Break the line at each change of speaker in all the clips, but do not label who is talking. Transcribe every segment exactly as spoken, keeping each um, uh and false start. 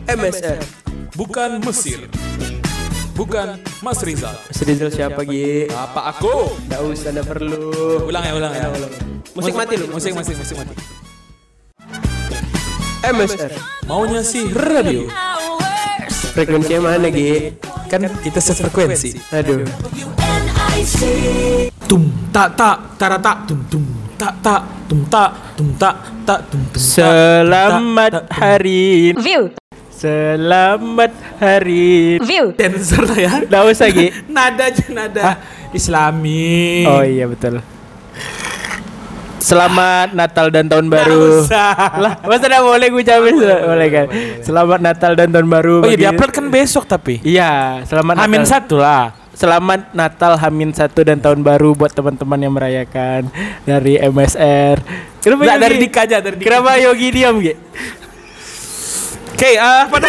M S R.
Bukan Mesir. Bukan Mas Rizal.
Mas Rizal siapa Gi?
Apa aku?
Nggak usah, nggak perlu.
Ulang ya, ulang ya.
Musik mati lu.
Musik, musik, musik mati.
M S R.
Maunya sih radio.
Frekuensinya mana Gi?
Kan kita sefrekuensi.
Aduh.
Tum tak tak tarata tum tum tak tak tum tak tum tak tak tum tum.
Selamat hari.
View.
Selamat hari.
View.
Dancer lah ya.
Nggak usah Gi.
Nada aja nada.
Hah?
Islami.
Oh iya betul. Selamat Natal dan Tahun
Nggak
Baru.
usah.
Lah, masa enggak boleh gue ucapin? Boleh kan? Selamat Natal dan Tahun Baru.
Oh iya,
bagi-
diupload kan besok tapi.
Iya, selamat
Hamin
Natal.
satu lah.
Selamat Natal Hamin satu dan Tahun Baru buat teman-teman yang merayakan dari M S R. Kenapa
Nggak,
Yogi?
dari Dika aja, dari Dika.
Kenapa Yogi diam, Gi?
Oke, ah, apa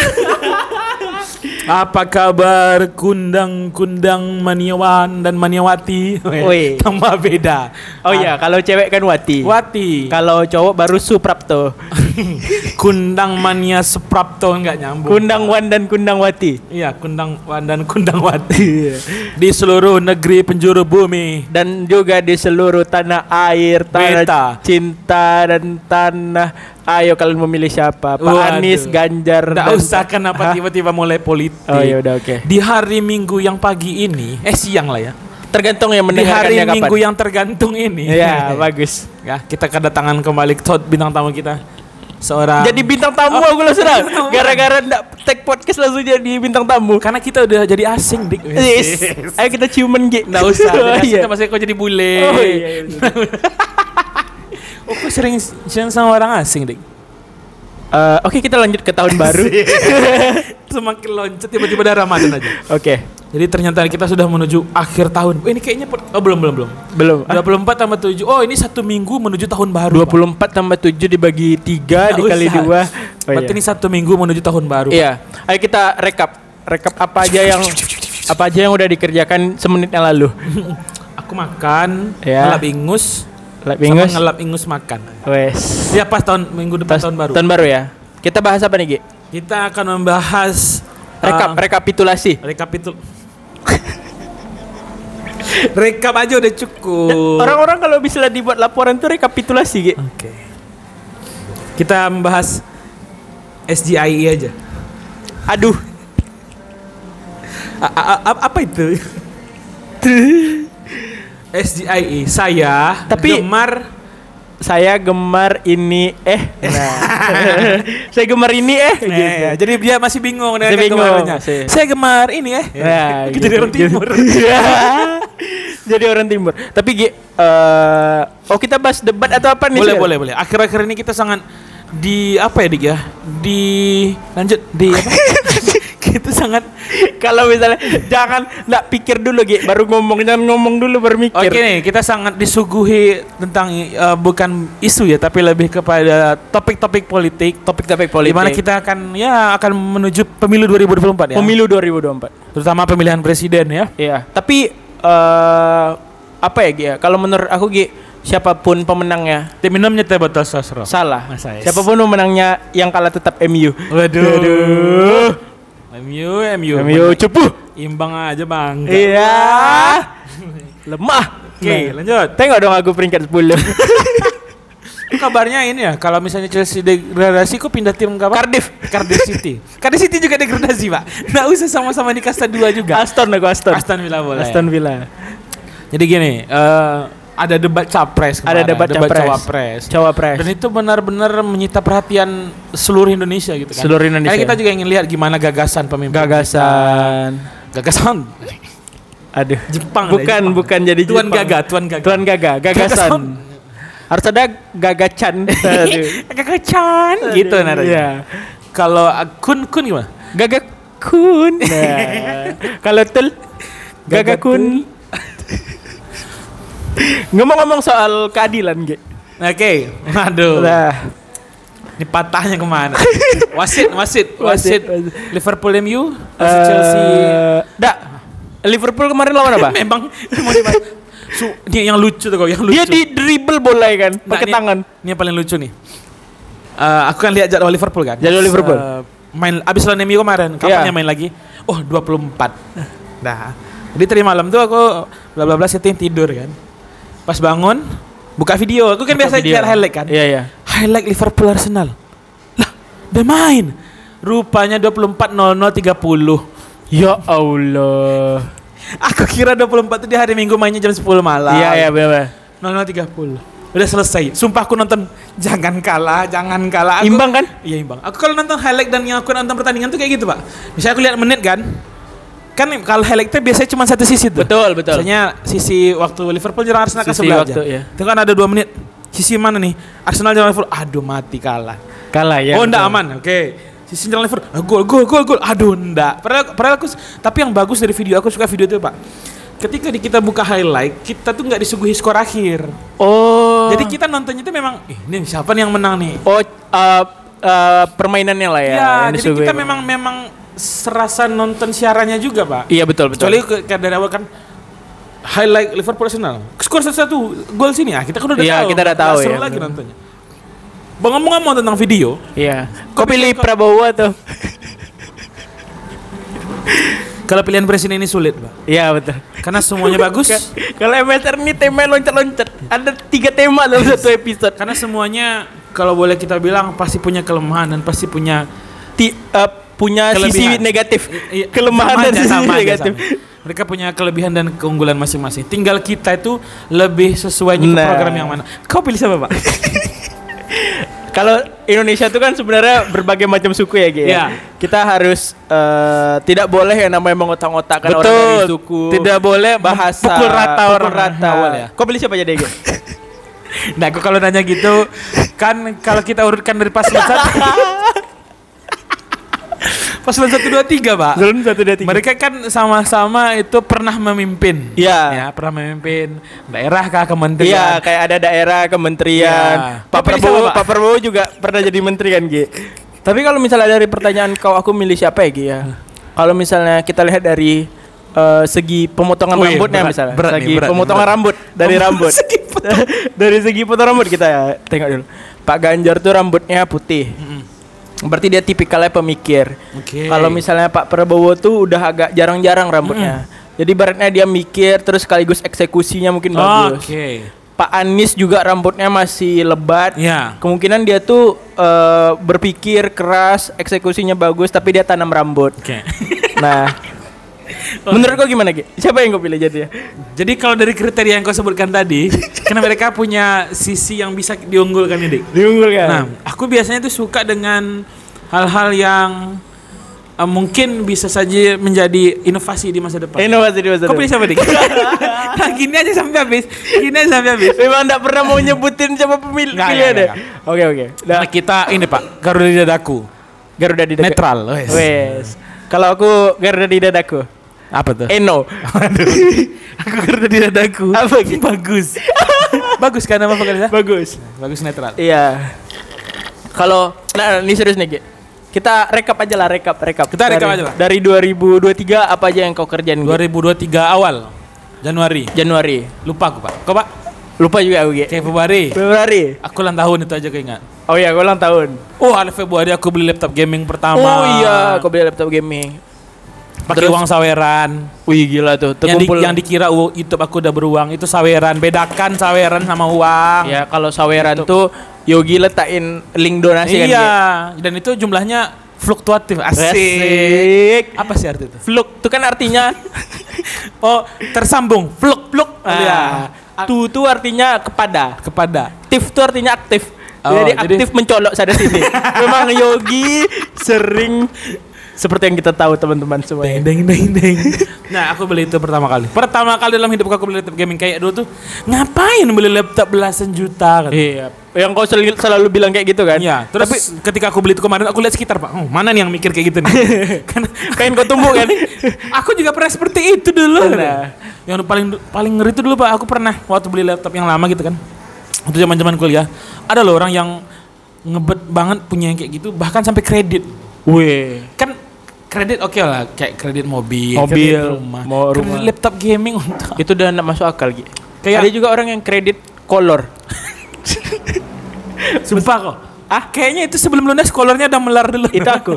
apa kabar kundang-kundang Maniawan dan Maniawati?
Woi.
Tambah beda.
Oh iya, kalau cewek kan Wati.
Wati.
Kalau cowok baru Suprapto.
Kundang Mania Seprapto enggak nyambung.
Kundang Wan dan Kundang Wati.
Iya, Kundang Wan dan Kundang Wati. Di seluruh negeri penjuru bumi.
Dan juga di seluruh tanah air, tanah
Beta.
cinta dan tanah. Ayo kalian memilih siapa? Pak
Waduh.
Anies, Ganjar.
Nggak
dan-
usah kenapa
Hah?
tiba-tiba mulai politik.
Oh ya udah oke.
Di hari Minggu yang pagi ini, eh siang lah ya.
Tergantung yang
Di hari
mendengarkannya kapan.
Minggu yang tergantung ini.
Iya, bagus.
Ya, kita kedatangan kembali ke bintang tamu kita. Seorang
Jadi bintang tamu
Oh,
aku langsung dah.
bintang tamu.
Gara-gara ndak tag podcast langsung jadi bintang tamu.
karena kita udah jadi asing, Dik.
Yes. Ayo kita ciuman Gi.
Nggak usah.
Oh,
Jadi
iya.
kita masih kok jadi bule.
Oh iya. iya, betul.
Oh, kok sering sering sama orang asing, Dik?
Eh, Oke kita lanjut ke tahun baru.
Semakin loncat tiba-tiba ada Ramadan aja.
Oke.
Jadi ternyata kita sudah menuju akhir tahun. Oh, ini kayaknya per- oh belum belum belum.
Belum.
dua puluh empat tambah tujuh. Oh, ini satu minggu menuju tahun baru.
dua puluh empat tambah tujuh dibagi tiga
Nggak
dikali
usah.
dua. Oh,
Berarti
iya.
ini satu minggu menuju tahun baru.
Iya. Ayo kita rekap. Rekap apa aja yang apa aja yang udah dikerjakan semenit yang lalu.
Aku makan,
Ya.
ngelap ingus,
Lab
sama
Ingus.
ngelap ingus makan.
Wes.
Ya pas tahun minggu depan
Tas-
tahun baru.
Tahun baru ya. Kita bahas apa nih, Gi?
Kita akan membahas
Rekap,
uh,
rekapitulasi.
rekapitul. Rekap aja udah cukup.
Orang-orang kalau bisa dibuat laporan tuh rekapitulasi, Gi.
Oke. Kita membahas S G I E aja.
Aduh.
A- a- a- apa itu? S G I E. Saya
Tapi-
gemar
Saya gemar ini eh. Nah. Saya gemar ini eh.
Eh,
gitu.
jadi dia masih bingung dengan
Masih bingung,
kegemarannya.
masih.
Saya gemar ini eh.
Nah,
Jadi orang timur.
Jadi orang timur. Tapi Gi, eh, oh kita bahas debat atau apa nih?
Boleh,
sekarang?
boleh, boleh. Akhir-akhir ini kita sangat di apa ya, Dik ya? Di lanjut di apa? Kita sangat
Kalau misalnya jangan nggak pikir dulu Gi, baru ngomong, jangan ngomong dulu baru mikir.
Oke nih, kita sangat disuguhi tentang eh, bukan isu ya, tapi lebih kepada topik-topik politik,
Topik-topik politik.
di mana kita akan ya akan menuju pemilu dua ribu dua puluh empat ya.
Pemilu dua ribu dua puluh empat.
Terutama pemilihan presiden ya.
Iya. Tapi eh apa ya Gi ya? Kalau menurut aku Gi, siapapun pemenangnya
Tim minumnya teh botol sosro.
salah.
Masa yes.
Siapapun pemenangnya yang kalah tetap M U.
Waduh. M U, M U.
M U cepuh.
Imbang aja, Bang.
Iya. Lemah.
Oke,
Nah,
lanjut.
tengok dong aku peringkat sepuluh.
Kabarnya ini ya, kalau misalnya Chelsea degradasi, kok pindah tim ke apa?
Cardiff.
Cardiff City. Cardiff City juga degradasi, Pak. Nggak usah sama-sama di kasta dua juga.
Aston aku Aston.
Aston Villa boleh.
Aston Villa.
Jadi gini, eh, ada debat capres kemarin,
Ada debat capres.
cawapres.
Cawapres.
Dan itu benar-benar menyita perhatian seluruh Indonesia gitu kan.
Seluruh Indonesia.
Karena kita juga ingin lihat gimana gagasan pemimpin.
Gagasan.
kita. Gagasan.
Aduh.
Jepang.
Bukan,
deh, Jepang.
bukan jadi
Tuan
Jepang.
Gaga, Tuan Gaga.
Tuan Gaga, gagasan.
Gagasan.
Harus ada gagacan. Aduh.
Gagasan gitu nadanya.
Iya.
Kalau uh, kun kun gimana?
Gagakun. Nah. Kalau tul Gagakun. Ngomong-ngomong soal keadilan, Ge.
Oke, aduh.
Nah,
Ini patahnya kemana? wasit, wasit,
Wasit,
wasit.
wasit.
Liverpool M U, wasit
eh,
Chelsea.
Dak. Liverpool kemarin lawan apa?
Memang mau dibahas. Su, ini yang lucu tuh kok, yang lucu.
Dia di dribble bola ya kan,
Nah,
pakai
ini-
tangan.
Ini yang paling lucu nih. Eh, aku kan lihat jadwal Liverpool kan.
Jadwal Liverpool.
Eh, main abis lawan M U kemarin, kapan
Iya.
ya main lagi? Oh, dua puluh empat. Nah, jadi tadi malam tuh aku bla bla bla setting tidur kan. Pas bangun, buka video. Aku kan
Buka
biasa
video.
lihat highlight kan.
Iya, iya.
Highlight Liverpool Arsenal. Lah, udah main. Rupanya dua puluh empat nol nol tiga puluh.
Ya Allah.
Aku kira dua puluh empat itu di hari Minggu mainnya jam sepuluh malam.
Iya, iya, benar.
nol nol tiga puluh. Udah selesai. Sumpah aku nonton jangan kalah, jangan kalah. Aku,
Imbang kan?
Iya imbang. Aku kalau nonton highlight dan yang aku nonton pertandingan tuh kayak gitu, Pak. Misalnya aku lihat menit kan. Kan kalau highlight itu biasanya cuma satu sisi tuh.
Betul, betul.
Misalnya sisi waktu Liverpool nyerang Arsenal kan
Sisi
sebelah
waktu,
aja.
ya.
Itu kan ada dua menit. Sisi mana nih? Arsenal nyerang Liverpool. Aduh mati kalah.
Kalah ya.
oh enggak
betul.
aman. Oke. Sisi nyerang Liverpool. Ah, gol gol gol gol. Aduh enggak. Padahal, padahal aku tapi yang bagus dari video aku suka video itu, Pak. Ketika di kita buka highlight, kita tuh nggak disuguhi skor akhir.
Oh.
Jadi kita nontonnya itu memang, eh, ini siapa nih yang menang nih?
Oh, uh, uh, permainannya lah ya.
Ya,
yang
jadi
disuguhi.
kita memang memang serasa nonton siarannya juga, Pak.
Iya, betul, betul.
Kecuali ke- kayak dari awal kan highlight Liverpool Arsenal. Skor satu-satu, gol sini. Ah, kita kan udah
Iya,
tahu.
kita udah tahu
Nggak seru
ya,
lagi
benar.
nontonnya. Bang ngomong-ngomong tentang video,
Iya.
Kok
Kau pilih
bisa kok-
Prabowo tuh?
kalau pilihan presiden ini sulit, Pak.
Iya, betul.
Karena semuanya bagus.
Kalau M S R ini tema loncat-loncat. Ada tiga tema dalam satu episode.
Karena semuanya kalau boleh kita bilang pasti punya kelemahan dan pasti punya
Ti, uh, punya sisi
Kelebihan.
negatif.
Iya,
Kelemahan
sama
dan
aja,
sisi
sama aja,
negatif.
sama. Mereka punya kelebihan dan keunggulan masing-masing. Tinggal kita itu lebih sesuai ke
Nah.
program yang mana. Kau pilih siapa, Pak?
Kalau Indonesia itu kan sebenarnya berbagai macam suku ya, Gi.
Iya.
Kita harus eh, tidak boleh yang namanya mengotak-otakkan orang dari suku.
Tidak boleh
bahasa
pukul rata
pukul
orang
rata.
awal ya.
Kau pilih siapa aja deh, Gi?
Nah, aku kalau nanya gitu kan kalau kita urutkan dari paslon satu. Paslon satu dua tiga, Pak.
Zon satu dua tiga.
Mereka kan sama-sama itu pernah memimpin.
Iya.
Ya, pernah memimpin daerah kah, kementerian.
Iya, kayak ada daerah, kementerian.
Iya.
Pak
Kau pilih
Prabowo,
siapa, Pak?
Pak Prabowo juga pernah jadi menteri kan, Gi. Tapi kalau misalnya dari pertanyaan kau, aku milih siapa ya, Gi ya? Kalau misalnya kita lihat dari eh, segi pemotongan
Wih,
rambutnya
berat,
misalnya,
berat nih,
segi
berat nih,
pemotongan
berat.
rambut dari
Pemotong-
rambut,
segi
dari segi potong rambut kita ya, tengok dulu. Pak Ganjar tuh rambutnya putih,
Mm-mm.
berarti dia tipikalnya pemikir.
Oke.
Kalau misalnya Pak Prabowo tuh udah agak jarang-jarang rambutnya, jadi baratnya dia mikir terus sekaligus eksekusinya mungkin bagus.
Oke.
Pak Anies juga rambutnya masih lebat.
Ya.
Kemungkinan dia tuh eh, berpikir keras, eksekusinya bagus, tapi dia tanam rambut.
Oke.
Nah, menurut kau gimana, Ki? Siapa yang kau pilih jadi?
Jadi kalau dari kriteria yang kau sebutkan tadi, karena mereka punya sisi yang bisa diunggulkan ini, Dik.
Diunggulkan.
Nah, aku biasanya tuh suka dengan hal-hal yang eh, mungkin bisa saja menjadi inovasi di masa depan.
Inovasi di masa
Kau pilih
depan.
siapa, Dik? Nah, gini aja sampai habis. Gini aja sampai habis.
Memang enggak pernah mau nyebutin siapa pemilih
Nggak,
pilihan
nggak,
deh. Oke, oke. Nah,
Nah, kita ini, Pak, Garuda di dadaku.
Garuda di dadaku.
Netral, wes.
Wes. Kalau aku Garuda di dadaku.
Apa tuh?
Eno.
Aku Garuda di dadaku.
Apa, Ki?
Bagus. Bagus kan nama vokalisnya?
Bagus.
Bagus netral.
Iya. Kalau nah, ini serius nih, Ki. Kita rekap aja lah, rekap, rekap.
Kita rekap
Dari-
aja lah.
Dari dua ribu dua puluh tiga apa aja yang kau kerjain, Ki?
dua ribu dua puluh tiga awal Januari.
Januari.
Lupa aku, Pak. Kau, Pak?
Lupa juga aku, Ki.
Kayak Februari.
Februari.
Aku ulang tahun itu aja keingat.
Oh iya, gue ulang tahun.
Oh, hari Februari aku beli laptop gaming pertama.
Oh iya, kau beli laptop gaming.
Pakai
Terus-
uang saweran.
Wih, gila tuh.
Yang, di-
Terkumpul.
yang dikira u- YouTube aku udah beruang itu saweran. Bedakan saweran sama uang.
Ya, kalau saweran tuh Yogi letakin link donasi kan,
Iya.
Ki?
Dan itu jumlahnya fluktuatif. Asik.
Asik.
Apa sih arti itu?
Fluk itu kan artinya
Oh, tersambung. Fluk, fluk.
ah,
Ah,
tu tuh artinya kepada.
kepada.
Tif tuh artinya aktif.
Oh,
jadi
jadi-
aktif mencolok sana sini. Memang Yogi sering seperti yang kita tahu teman-teman semua.
Deng deng deng deng. Nah, aku beli itu pertama kali. Pertama kali dalam hidup aku beli laptop gaming kayak dulu tuh. Ngapain beli laptop belasan juta kan?
Iya. Yang kau selalu, selalu bilang kayak gitu kan?
Iya, terus
Tapi
ketika aku beli itu kemarin aku lihat sekitar, Pak. Oh, mana nih yang mikir kayak gitu nih? Kan
kain kau tumbuh kan?
aku juga pernah seperti itu dulu.
Nah.
Yang paling paling ngeri itu dulu, Pak. Aku pernah waktu beli laptop yang lama gitu kan. Waktu zaman-zaman kuliah, ada loh orang yang ngebet banget punya yang kayak gitu, bahkan sampai kredit.
Wih.
Kan kredit oke lah, kayak kredit mobil,
Mobil,
kredit rumah,
mau
kredit
rumah.
laptop gaming untuk
Itu udah enggak masuk akal, Ki.
Kayak-
Ada juga orang yang kredit kolor.
sumpah kok. Ah, kayaknya itu sebelum lunas kolornya udah melar dulu.
Itu aku.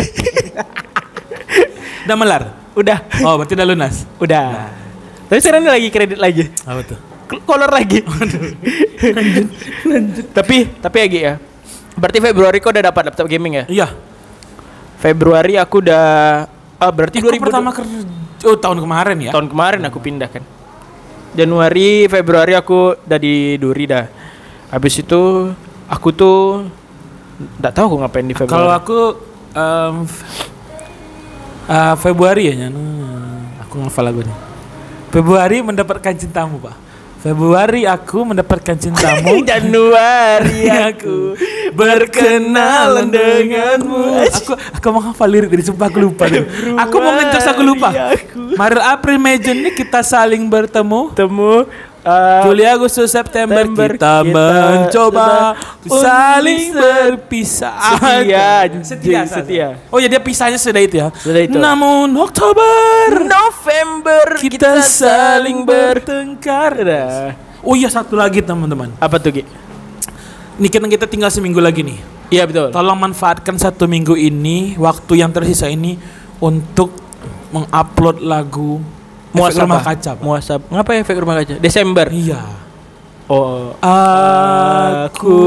Udah melar.
Udah.
Oh, berarti udah lunas.
Udah. Tapi sekarang ini lagi kredit lagi.
Apa tuh?
K- Kolor lagi. lanjut, lanjut. Tapi tapi ya Gi ya. Berarti Februari kau udah dapat laptop gaming ya?
Iya.
Februari aku udah ah berarti
Eh,
dua ribu
kok pertama kerja. Oh, tahun kemarin ya?
tahun kemarin aku pindah kan. Januari, Februari aku udah di Duri dah. Habis itu aku tuh enggak tahu aku ngapain di Februari.
Kalau aku um, f- uh, Februari ya, hmm, aku ngafal lagunya. Februari mendapatkan cintamu, Pak. Februari aku mendapatkan cintamu.
Januari aku berkenalan denganmu.
Aku aku mau hafal lirik tadi, sumpah aku lupa deh. Aku mau ngejokes aku lupa. Maret, April, Mei, Juni kita saling bertemu.
Temu uh,
Juli, Agustus, September,
September
kita,
kita
mencoba
untuk
saling
se-
berpisah.
setia,
setia,
setia, setia.
Oh ya, dia pisahnya sudah itu ya.
Sudah itu.
Namun Oktober
November
kita saling bertengkar.
Udah.
Oh iya, satu lagi teman-teman.
Apa tuh Gi?
Ini kan kita tinggal seminggu lagi nih.
Iya betul.
Tolong manfaatkan satu minggu ini, waktu yang tersisa ini untuk mengupload lagu Efek Rumah Kaca, Pak.
Muasab. Ngapa ya Efek Rumah Kaca? Desember.
Iya.
Oh.
Aku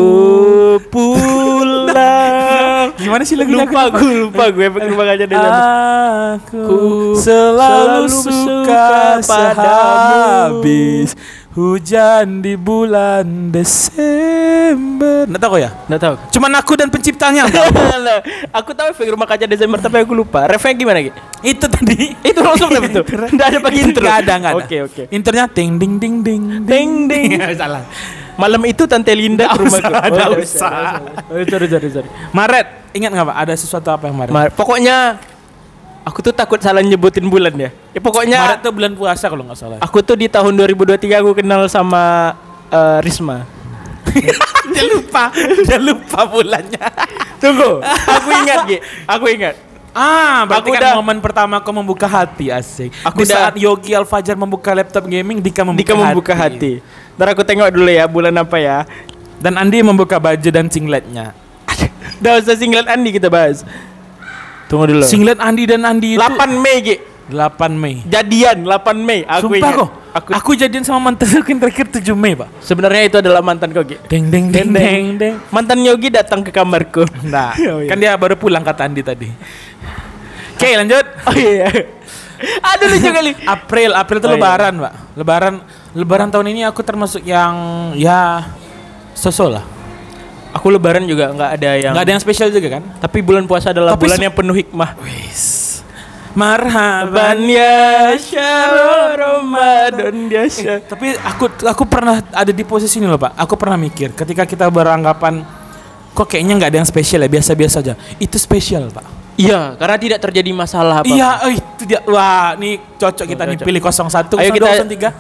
pulang. Gimana sih lagunya?
Lupa
Aku
gue, lupa gue Efek Rumah Kaca Desember.
Aku
Ku
selalu
selalu
suka
suka padamu.
sehabis hujan di bulan Desember. Nggak tahu ya?
Nggak tahu.
Cuman aku dan penciptanya yang tahu.
Lah, aku tahu Efek Rumah Kaca Desember tapi aku lupa. Refnya gimana Gi?
Itu tadi.
Itu langsung tapi itu. Enggak ada pakai intro.
Nggak ada, nggak ada.
Oke, oke.
Intronya ting ding ding ding
Ding, ding.
Salah.
Malam itu Tante Linda
Nggak
ke rumahku.
usah, nggak
nggak
usah.
Oh, sorry, sorry, sorry.
Maret, ingat nggak Pak? Ada sesuatu apa yang Maret?
Mar- pokoknya aku tuh takut salah nyebutin bulan ya. Ya pokoknya
Maret tuh bulan puasa kalau nggak salah.
aku tuh di tahun dua ribu dua puluh tiga aku kenal sama eh, Risma.
Dia lupa, dia lupa bulannya.
Tunggu, aku ingat Gi. Aku ingat.
Ah, berarti
Aku
kan
udah-
momen pertama kau membuka hati, asik.
Aku
Di
udah-
saat Yogi Alfajar membuka laptop gaming, Dika membuka
Dika membuka hati. Ntar aku tengok dulu ya bulan apa ya.
Dan Andi membuka baju dan singletnya.
Udah usah singlet Andi kita bahas. Tunggu dulu.
Singlet Andi dan Andi itu
delapan Mei Gi.
delapan Mei.
Jadian delapan Mei. Aku
Sumpah
ingat.
kok.
Aku
Aku jadian sama mantan aku yang terakhir tujuh Mei, Pak.
sebenarnya itu adalah mantan kau Gi.
Deng deng deng deng deng.
Mantan Yogi datang ke kamarku.
Nah,
Oh, iya.
kan dia baru pulang kata Andi tadi. Oke, lanjut.
Oh iya. Aduh lucu kali.
April, April itu
Oh, iya.
lebaran, Pak. Lebaran Lebaran tahun ini aku termasuk yang ya sosok lah.
Aku lebaran juga nggak ada yang.
Nggak ada yang spesial juga kan?
Tapi bulan puasa adalah
Tapi
bulan
se-
yang penuh hikmah.
Wis. Marhaban.
Ban ya syahrul Ramadan ya syah-
Tapi aku aku pernah ada di posisi ini loh, Pak. Aku pernah mikir ketika kita beranggapan kok kayaknya nggak ada yang spesial ya, biasa-biasa aja. Itu spesial, Pak.
Iya, karena tidak terjadi masalah apa.
Iya, eh, itu dia. Wah, nih cocok kita nih
Cocok.
pilih nol satu,
Ayo
nol dua,
kita-
nol tiga.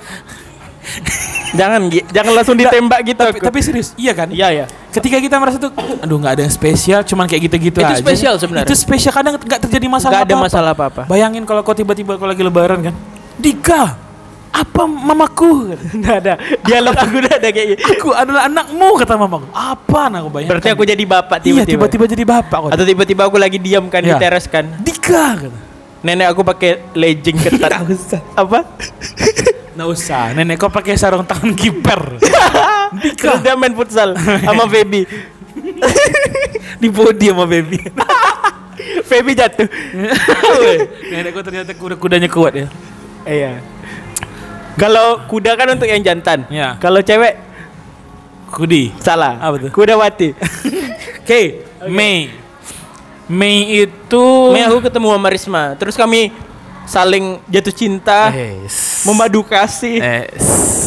Jangan Gi, jangan langsung ditembak gitu.
Tapi,
aku.
tapi serius, iya kan?
Iya ya.
Ketika kita merasa tuh, aduh nggak ada yang spesial, cuman kayak gitu-gitu
Itu
aja.
spesial sebenarnya.
Itu spesial, kadang nggak terjadi masalah
Nggak ada
apa-apa.
masalah apa-apa.
Bayangin kalau kau tiba-tiba kau lagi lebaran kan, Dika, apa mamaku?
Nggak ada. Dialog aku udah ada kayak gitu.
Aku adalah anakmu, kata mamaku. Apa? Nah, aku bayangkan.
Berarti aku jadi bapak
iya,
tiba-tiba.
tiba-tiba jadi bapak. kok.
Atau tiba-tiba aku lagi diam kan di
Iya.
teras kan.
Dika, kata.
Nenek aku pakai legging ketat. Apa?
Nggak usah, nenek kau pakai sarung tangan kiper.
Terus dia main futsal sama Feby.
Di body sama baby.
Feby jatuh.
Nenek kau ternyata kuda-kudanya kuat ya.
Iya. Kalau kuda kan untuk yang jantan.
Iya.
Kalau cewek
Kudi.
salah.
Apa tuh?
Kudawati.
Oke, Mei. Mei itu
Mei aku ketemu sama Risma. Terus kami saling jatuh cinta,
Es.
memadu kasih.
Es.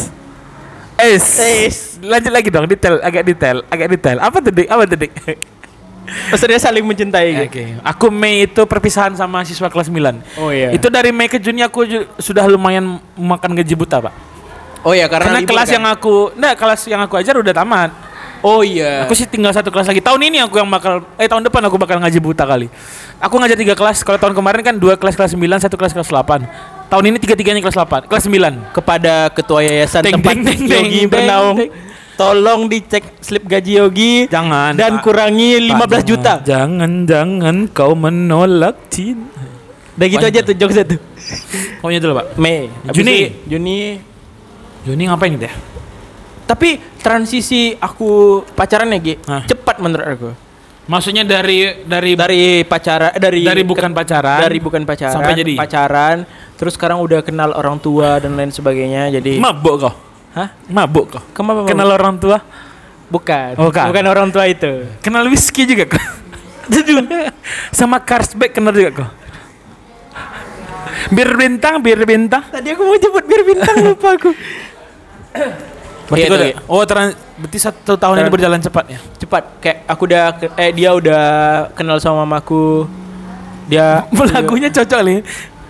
Es.
Es.
Lanjut lagi dong, detail, agak detail, agak detail. Apa tuh, Dik? Apa tuh, Dik?
Maksudnya saling mencintai
Oke.
gitu.
Aku Mei itu perpisahan sama siswa kelas sembilan.
Oh iya.
Itu dari Mei ke Juni aku ju- sudah lumayan makan gaji buta, Pak.
Oh iya karena,
Karena
libur
kelas
kan?
yang aku, enggak, kelas yang aku ajar udah tamat.
Oh iya.
Aku sih tinggal satu kelas lagi. Tahun ini aku yang bakal eh tahun depan aku bakal ngaji buta kali. Aku ngajar tiga kelas. Kalau tahun kemarin kan dua kelas kelas sembilan, satu kelas kelas delapan. Tahun ini tiga-tiganya kelas delapan, kelas sembilan.
kepada ketua yayasan
Deng,
tempat
deng, deng,
Yogi
deng,
bernaung.
deng.
Tolong dicek slip gaji Yogi.
Jangan.
Dan
Pak.
kurangi lima belas
Pak,
juta.
Jangan, jangan kau menolak cinta.
Udah gitu aja tuh jokesnya tuh.
Pokoknya dulu Pak.
Mei. Habis
Juni.
itu Juni.
Juni ngapain gitu ya?
Tapi transisi aku pacaran ya Gi,
Hah.
cepat menurut aku.
Maksudnya dari dari
Dari pacaran, eh, dari
dari bukan pacaran,
dari bukan pacaran,
sampai jadi
pacaran, terus sekarang udah kenal orang tua dan lain sebagainya. Jadi,
mabuk kau.
hah?
Mabuk kau.
Kenapa?
Kenal orang tua?
Bukan.
Oh, bukan.
Bukan orang tua itu.
Kenal whisky juga kau. Sama Carlsberg kenal juga kau. Bir bintang, bir bintang.
Tadi aku mau jemput bir bintang lupa aku.
Berarti
Iya,
gua
itu,
udah- oh trans, berarti satu tahun ini
Trans-
berjalan cepat ya.
Cepat, kayak aku udah ke- eh dia udah kenal sama mamaku. Dia
Lagunya cocok nih.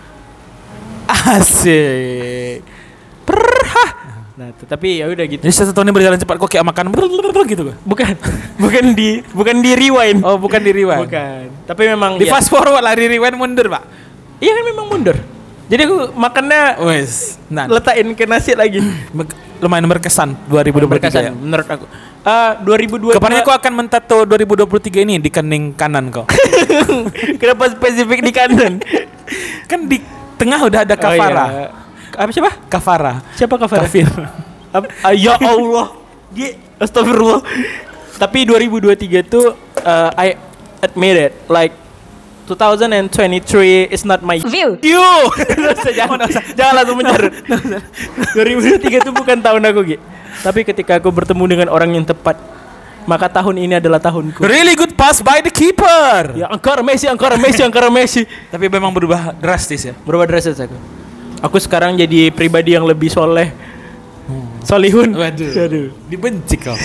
Asik.
Perhah. Nah, tapi ya udah gitu.
Jadi satu tahun ini berjalan cepat kok kayak makan gitu kok.
Bukan, bukan di bukan di rewind.
Oh, bukan di rewind.
Bukan. Tapi memang
Di
ya-
fast forward lah, di rewind mundur, Pak.
Iya kan memang mundur. Jadi aku makannya
Wes. Nah,
letakin ke nasi lagi.
Be- lumayan berkesan dua ribu dua puluh tiga ya.
Berkesan menurut aku. Ah, dua ribu dua puluh dua.
Kepannya kau akan mentato dua ribu dua puluh tiga ini di kening kanan kau.
Kenapa spesifik di kanan?
Kan di tengah udah ada kafara.
Oh, iya. Apa siapa?
Kafara.
Siapa kafara?
Kafir.
Ap- ah, ya Allah. Dia astagfirullah. Tapi dua ribu dua puluh tiga tuh uh, I admit it, like two thousand twenty-three is not my
View.
you. jangan, jangan langsung mencarut. dua ribu dua puluh tiga itu bukan tahun aku, Gi. Tapi ketika aku bertemu dengan orang yang tepat, maka tahun ini adalah tahunku.
Really good pass by the keeper.
Ya angkara Messi, angkara Messi, angkara Messi.
Tapi memang berubah drastis ya.
Berubah drastis aku. Aku sekarang jadi pribadi yang lebih soleh. Solihun.
Waduh.
Aduh.
Dibenci kau.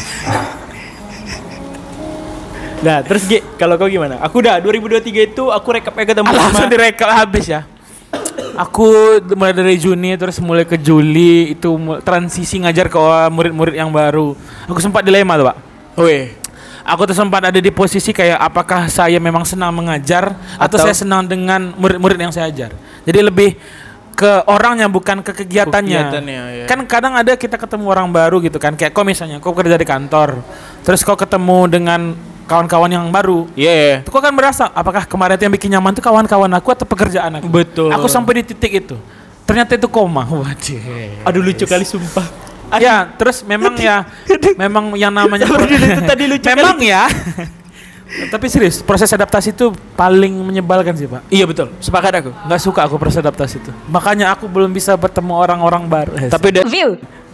Nah, terus Gi, kalau kau gimana? Aku udah dua ribu dua puluh tiga itu aku rekapnya ketemu
Langsung
sama
direkap habis ya. Aku mulai dari Juni terus mulai ke Juli itu mul- transisi ngajar ke murid-murid yang baru. Aku sempat dilema tuh, Pak.
Weh.
Aku tuh sempat ada di posisi kayak apakah saya memang senang mengajar atau,
Atau-
saya senang dengan murid-murid yang saya ajar. Jadi lebih ke orangnya bukan ke kegiatannya.
Kegiatannya, ya.
Kan kadang ada kita ketemu orang baru gitu kan. Kayak kau misalnya kau kerja di kantor. Terus kau ketemu dengan kawan-kawan yang baru.
Iya. Yeah.
Itu kau kan berasa apakah kemarin itu yang bikin nyaman itu kawan-kawan aku atau pekerjaan aku?
Betul.
Aku sampai di titik itu. Ternyata itu koma. Waduh.
Aduh lucu kali sumpah.
Ya, terus memang ya memang yang namanya
Seperti itu tadi lucu
memang
kali.
ya. Tapi serius, proses adaptasi itu paling menyebalkan sih, Pak.
Iya betul. Sepakat aku.
Nggak suka aku proses adaptasi itu. Makanya aku belum bisa bertemu orang-orang baru. Eh,
Tapi udah
View.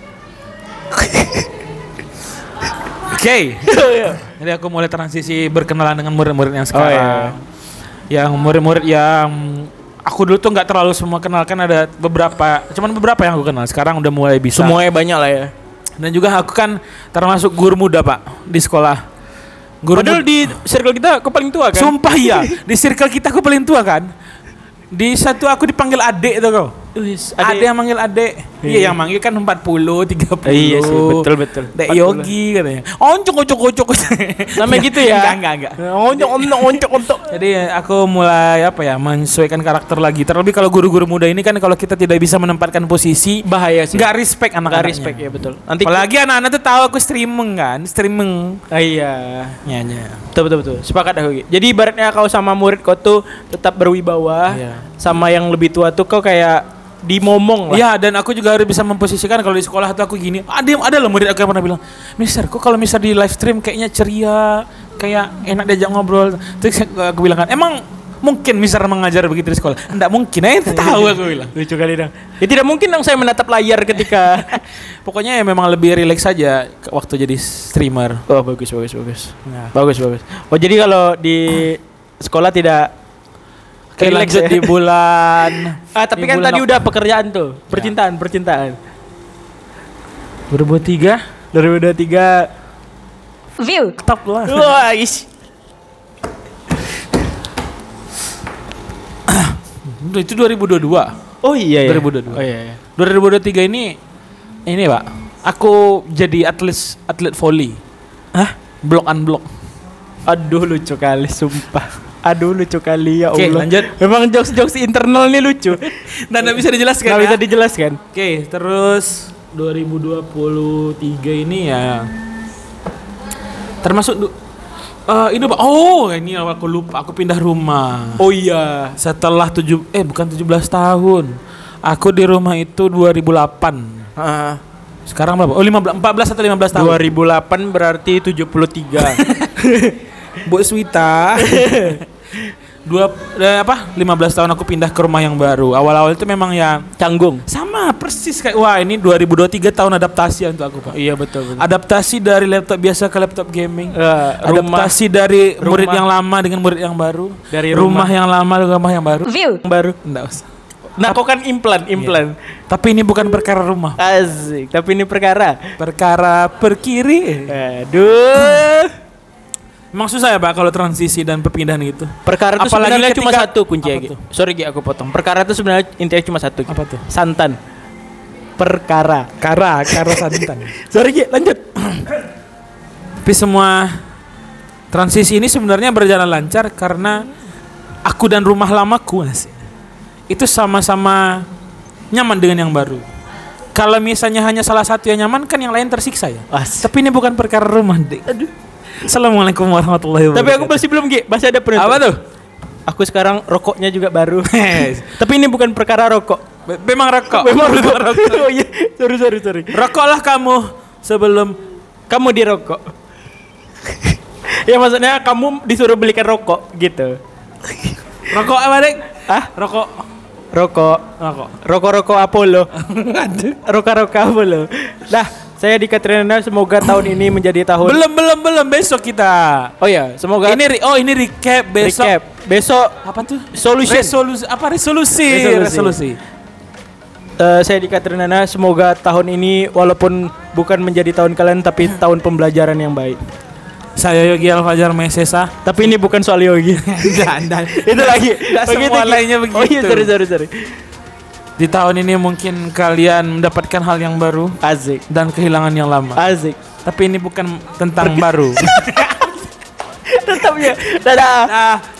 Oke. Jadi aku mulai transisi berkenalan dengan murid-murid yang sekarang. Yang murid-murid yang aku dulu tuh nggak terlalu semua kenal, kan ada beberapa, cuman beberapa yang aku kenal. Sekarang udah mulai bisa.
semuanya banyak lah ya.
Dan juga aku kan termasuk guru muda, Pak, di sekolah. Guru
Padahal
muda-
di circle kita aku paling tua kan.
Sumpah iya, di circle kita aku paling tua kan. Di satu aku dipanggil adek tuh kau.
Wis,
Ada yang manggil adek. Iya, yang manggil kan empat puluh, tiga puluh.
Iya sih, betul, betul.
Dek
empat puluh.
Yogi katanya. Oncok oncok oncok.
Namanya gitu ya?
Enggak, enggak, enggak.
Oncok oncok oncok oncok.
Jadi aku mulai apa ya, menyesuaikan karakter lagi. Terlebih kalau guru-guru muda ini kan kalau kita tidak bisa menempatkan posisi,
Bahaya sih.
enggak respect anak-anaknya.
Enggak respect ya betul. Nanti
Apalagi anak-anak tuh tahu aku streaming kan, streaming.
Ah, iya.
Ya, ya.
Betul betul betul. Sepakat aku. Gi. Jadi ibaratnya kau sama murid kau tuh tetap berwibawa.
Iya.
Sama yang lebih tua tuh kau kayak dimomong lah.
Iya, dan aku juga harus bisa memposisikan kalau di sekolah tuh aku gini. Ada ada loh murid aku yang pernah bilang, "Mister, kok kalau misal di live stream kayaknya ceria, kayak enak diajak ngobrol." Terus aku bilang kan, "Emang mungkin Mister mengajar begitu di sekolah?" Enggak mungkin, eh tahu aku bilang.
Lucu kali dong. Ya tidak mungkin dong saya menatap layar ketika
Pokoknya ya memang lebih rileks saja ke- waktu jadi streamer.
Oh bagus bagus bagus.
Nah.
Bagus bagus. Oh jadi kalau di sekolah tidak
Oke,
relax
lanjut
ya?
di bulan.
Ah tapi
di
kan
bulan
tadi
Ok-
udah pekerjaan tuh, percintaan, percintaan.
dua ribu tiga
dua ribu dua puluh tiga
View.
top lah.
Wah, is.
Itu dua ribu dua puluh dua.
Oh iya ya.
dua ribu dua puluh dua.
Oh iya. iya.
dua ribu dua puluh tiga ini ini, Pak. Aku jadi atlet atlet volley.
Hah?
Block unblock.
Aduh lucu kali sumpah. Aduh lucu kali ya
Oke,
Allah.
lanjut.
Memang jokes-jokes internal nih lucu.
Dan nggak bisa dijelaskan.
Nggak
ya?
bisa dijelaskan.
Oke, terus dua ribu dua puluh tiga ini ya termasuk du- uh, ini Pak. Oh, ini aku lupa, aku pindah rumah.
Oh iya.
Setelah tujuh eh bukan tujuh belas tahun. Aku di rumah itu dua ribu delapan.
Uh,
Sekarang berapa? Oh, lima belas, empat belas atau lima belas tahun.
dua ribu delapan berarti tujuh puluh tiga.
Bu Swita. Dua eh, apa? lima belas tahun aku pindah ke rumah yang baru. Awal-awal itu memang ya
Canggung.
sama persis kayak wah ini dua ribu dua puluh tiga tahun adaptasi untuk aku, Pak.
Iya betul betul.
Adaptasi dari laptop biasa ke laptop gaming.
Uh,
Adaptasi dari murid
rumah.
yang lama dengan murid yang baru.
Dari
rumah,
rumah.
yang lama dengan rumah yang baru.
View.
baru.
Enggak usah.
Nah, kok kan implan, implan.
Tapi ini bukan perkara rumah.
Asik, tapi ini perkara.
Perkara perkiri.
Aduh.
Emang susah ya, Pak, kalau transisi dan perpindahan gitu.
Perkara itu
Apalagi
sebenarnya cuma
ketika-
satu kunci
apa
Gi.
tuh?
Sorry Gi, aku potong. Perkara itu sebenarnya intinya cuma satu. Gi.
Apa tuh?
Santan. Perkara.
Kara, kara santan.
Sorry Gi, lanjut.
Tapi semua transisi ini sebenarnya berjalan lancar karena aku dan rumah lamaku asik, itu sama-sama nyaman dengan yang baru. Kalau misalnya hanya salah satu yang nyaman kan yang lain tersiksa ya.
Asik.
Tapi ini bukan perkara rumah, Dek. Aduh. Assalamualaikum warahmatullahi wabarakatuh.
Tapi aku masih belum Gi, masih ada penutup.
Apa tuh?
Aku sekarang rokoknya juga baru. Tapi ini bukan perkara rokok.
Be- Memang rokok.
Memang rokok. Oh iya, sorry sorry sorry.
Rokoklah kamu sebelum
Kamu dirokok. Ya maksudnya kamu disuruh belikan rokok gitu.
rokok apa, Dek?
Ah,
Rokok.
rokok.
Rokok.
Rokok-rokok Apollo. Roka-roka Apollo. Nah, saya di Katrina, semoga tahun ini menjadi tahun.
Belum belum belum besok kita.
Oh ya, semoga
Ini ri- oh ini recap besok.
recap. Besok
Apa tuh?
solution.
Resolusi apa resolusi?
Resolusi.
Resolusi.
Eh, saya di Katrina, semoga tahun ini walaupun bukan menjadi tahun kalian tapi tahun pembelajaran yang baik.
Saya Yogi Alfajar Mesesa.
Tapi ini bukan soal Yogi.
Dan
Itu lagi.
Nggak
Begitu,
semua
Gi.
lainnya
Oh iya,
begitu.
sorry sorry sorry.
Di tahun ini mungkin kalian mendapatkan hal yang baru
Asik.
dan kehilangan yang lama.
Asik.
Tapi ini bukan tentang baru.
Tetap ya. Dadah.
Ah.